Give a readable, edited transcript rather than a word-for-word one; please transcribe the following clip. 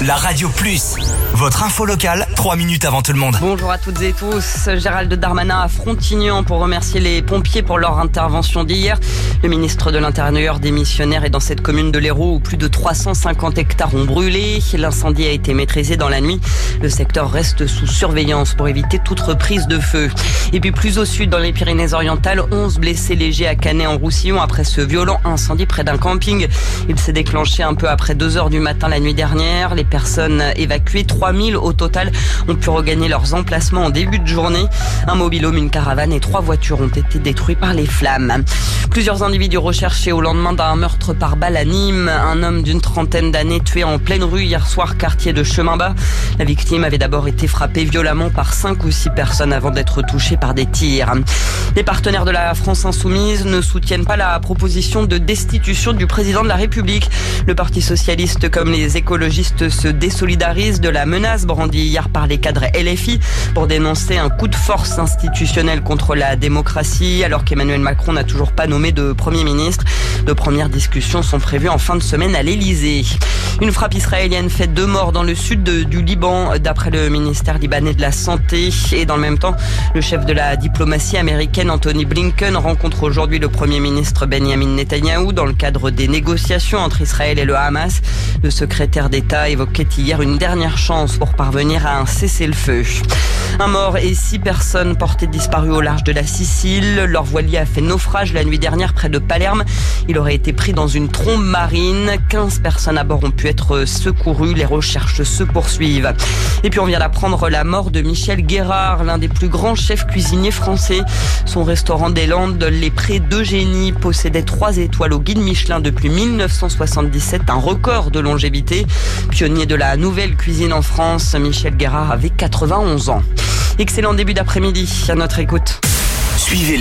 La Radio Plus, votre info locale, 3 minutes avant tout le monde. Bonjour à toutes et tous. Gérald Darmanin à Frontignan pour remercier les pompiers pour leur intervention d'hier. Le ministre de l'Intérieur démissionnaire est dans cette commune de l'Hérault où plus de 350 hectares ont brûlé. L'incendie a été maîtrisé dans la nuit. Le secteur reste sous surveillance pour éviter toute reprise de feu. Et puis plus au sud, dans les Pyrénées-Orientales, 11 blessés légers à Canet-en-Roussillon après ce violent incendie près d'un camping. Il s'est déclenché un peu après 2h du matin la nuit dernière. Les personnes évacuées, 3000 au total, ont pu regagner leurs emplacements en début de journée. Un mobil-home, une caravane et 3 voitures ont été détruits par les flammes. Plusieurs individus recherchés au lendemain d'un meurtre par balle à Nîmes. Un homme d'une trentaine d'années tué en pleine rue hier soir, quartier de Chemin-Bas. La victime avait d'abord été frappée violemment par 5 ou 6 personnes avant d'être touchée par des tirs. Les partenaires de la France Insoumise ne soutiennent pas la proposition de destitution du président de la République. Le Parti Socialiste comme les écologistes se désolidarisent de la menace brandie hier par les cadres LFI pour dénoncer un coup de force institutionnel contre la démocratie alors qu'Emmanuel Macron n'a toujours pas nommé de Premier ministre. De premières discussions sont prévues en fin de semaine à l'Elysée. Une frappe israélienne fait 2 morts dans le sud du Liban d'après le ministère libanais de la Santé. Et dans le même temps, le chef de la diplomatie américaine Anthony Blinken rencontre aujourd'hui le Premier ministre Benjamin Netanyahou dans le cadre des négociations entre Israël et le Hamas. Le secrétaire d'État évoquait hier une dernière chance pour parvenir à un cessez-le-feu. Un mort et 6 personnes portées disparues au large de la Sicile. Leur voilier a fait naufrage la nuit dernière près de Palerme. Il aurait été pris dans une trombe marine. 15 personnes à bord ont pu être secourues. Les recherches se poursuivent. Et puis on vient d'apprendre la mort de Michel Guérard, l'un des plus grands chefs cuisiniers français. Son restaurant des Landes, Les Prés d'Eugénie, possédait 3 étoiles au guide Michelin depuis 1977, un record de longévité. Pionnier de la nouvelle cuisine en France, Michel Guérard avait 91 ans. Excellent début d'après-midi à notre écoute. Suivez